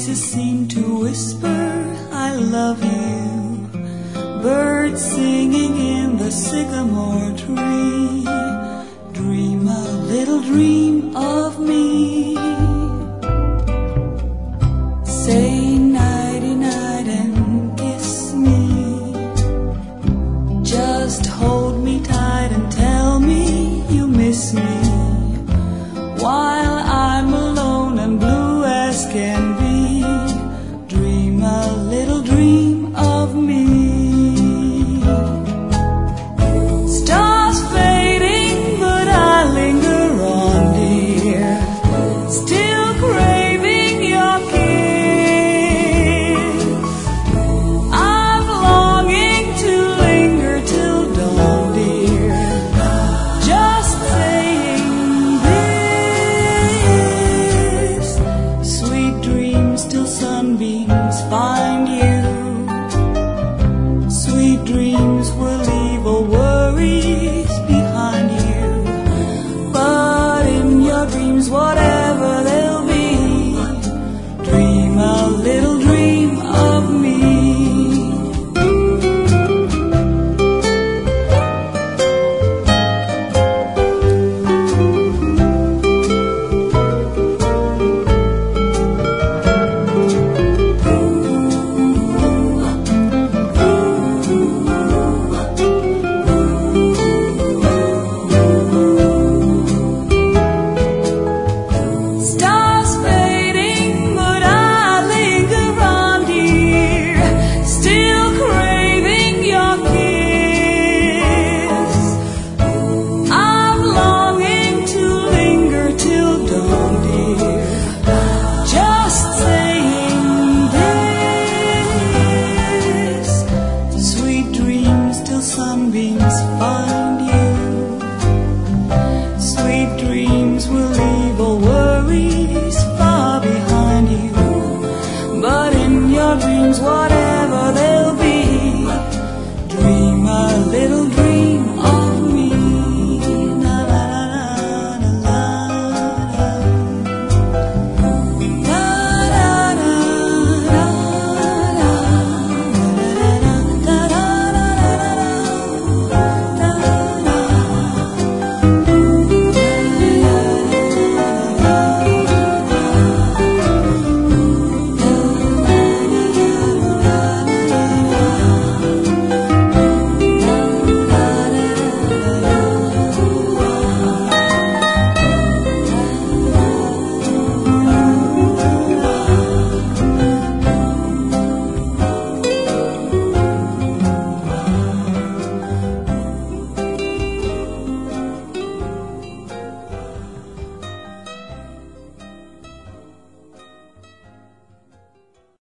voices seem to whisper, I love you. Birds singing in the sycamore tree. Dream a little dream of me. Say nighty-night and kiss me. Just hold me tight and tell me you miss me. While I'm alone and blue as can be, dream a little dream of me. Stars fading, but I linger on, dear, still craving your kiss. I'm longing to linger till dawn, dear, just saying this. Sweet dreams till sunbeams find you. Sweet dreams will leave all worries behind you. But in your dreams, whatever they'll be, dream a little dream of me. Stars fading, but I linger on, dear, still craving your kiss. I'm longing to linger till dawn, dear, just saying this. Sweet dreams till sunbeams find you. Sweet dreams will leave all worries far behind you. But in your dreams, whatever